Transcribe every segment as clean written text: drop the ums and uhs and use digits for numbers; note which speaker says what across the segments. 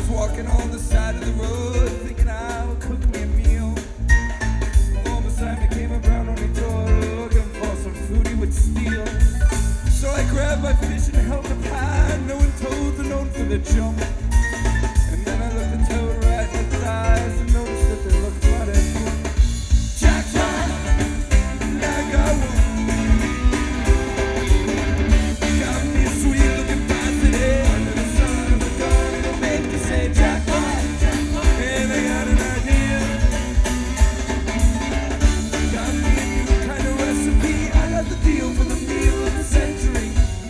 Speaker 1: was walking on the side of the road, thinking I would cook me a meal. All beside me came a brown only toy, looking for some food he would steal. So I grabbed my fish and held the pie, knowing toads are known for their jump. And then I looked at Toad right in its eyes and noticed that they looked right at me. Jackpot, and I got one. Got me a sweet looking positive under the sun of the gun. It'll make you say jackpot, and I got an idea. Got me a new kind of recipe. I got the deal for the meal of the century.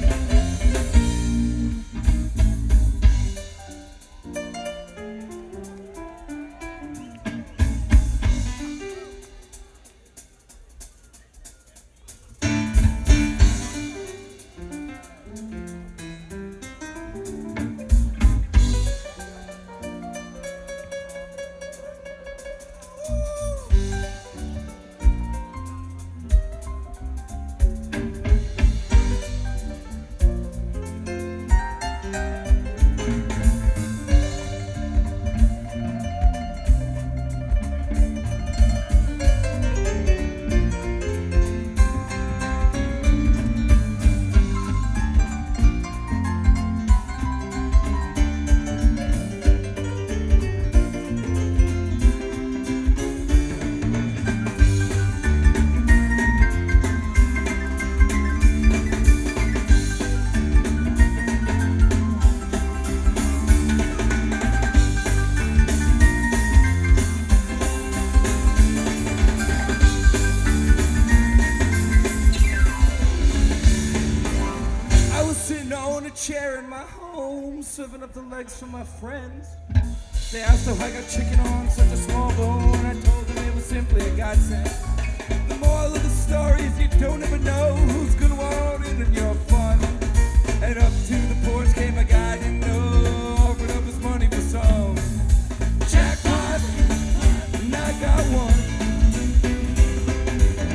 Speaker 1: Chair in my home, serving up the legs for my friends. They asked how I got chicken on such a small bone. I told them it was simply a godsend. The moral of the story is you don't ever know who's gonna want in on your fun. And up to the porch came a guy I didn't know, offered up his money for some jackpot, and I got one.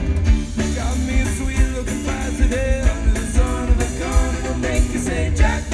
Speaker 1: Got me a sweet looking positive under the sun of the gun. It'll make you say jackpot.